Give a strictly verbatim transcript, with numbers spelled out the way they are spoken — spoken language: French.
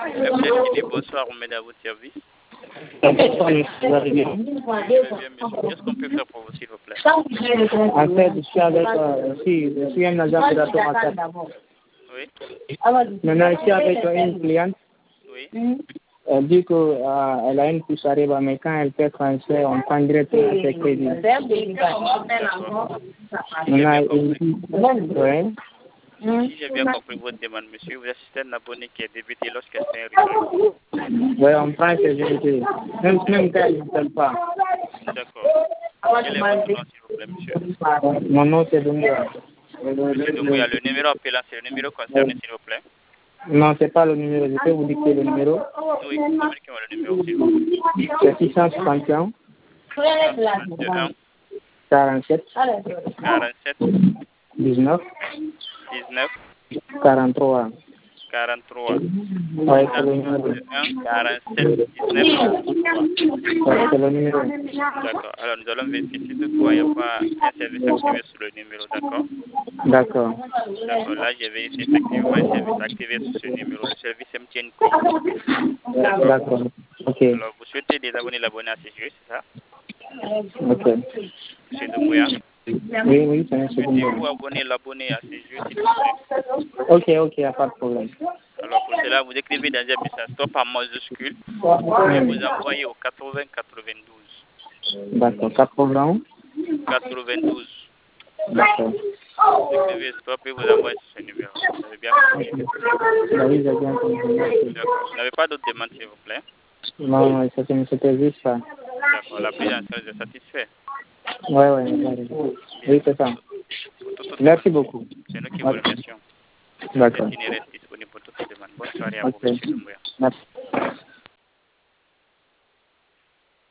Le chef qui dit bonsoir, on met à votre service. Bonsoir, monsieur. Bien, monsieur. Qu'est-ce qu'on peut faire pour vous, s'il vous plaît? En fait, je suis avec, euh, si, je suis un agent opérateur en fait. Oui. Maintenant, je suis avec euh, une cliente. Oui. Elle dit qu'elle euh, a une pousse à riba, mais quand elle fait français, on prend directement ses crédits. D'accord. Maintenant, elle dit, oui. Si j'ai bien compris votre demande, monsieur, vous assistez à un abonné qui est débuté lorsque c'est un recrue. Oui, on prend ses unités. Même, même quand elle ne s'appelle pas. D'accord. Quel est votre nom, s'il vous plaît, monsieur? Mon nom, c'est Doumbouya. Monsieur Doumbouya, le numéro appelant, c'est le numéro concerné, s'il vous plaît. Non, c'est pas le numéro. Je peux vous dicter le numéro. Oui, communiquez-moi le numéro, s'il vous plaît. C'est six cent soixante et un. six cent soixante et un. quarante-sept. quarante-sept. dix-neuf. dix-neuf. quarante-trois. quarante-trois. Oui, c'est le numéro. un, quarante-sept, dix-neuf, quarante-trois. Oui, c'est le numéro. D'accord. Alors, nous allons vérifier si toutefois il n'y a pas un service activé sur le numéro, d'accord? D'accord. D'accord. Là, j'ai vérifié effectivement un service activé sur ce numéro, le service M T N Co. D'accord. Ok. Alors, vous souhaitez désabonner l'abonné à ces jeux, c'est ça? Ok. Monsieur Doumbouya? Oui, oui, c'est un second. Souhaitez-vous abonner l'abonné à ces jeux, s'il vous plaît? Ok, ok, il n'y a pas de problème. Alors, pour cela, vous écrivez dans un message stop en majuscule et vous envoyez au quatre-vingts quatre-vingt-douze. D'accord. quatre-vingts. quatre-vingt-douze. D'accord. Vous écrivez stop et vous envoyez sur ce numéro. Vous avez bien compris? Oui, j'ai bien compris. D'accord. Vous n'avez pas d'autres demandes, s'il vous plaît? Non, non, c'était c'était juste ça. D'accord. La prise en charge est satisfaite. Oui, oui, oui, c'est ça. Pour toute autre Merci demande, beaucoup. c'est nous qui vous remercions. D'accord. Cette reste disponible pour toutes les demandes. Bonne soirée à vous, Ok. monsieur Doumbouya. Merci.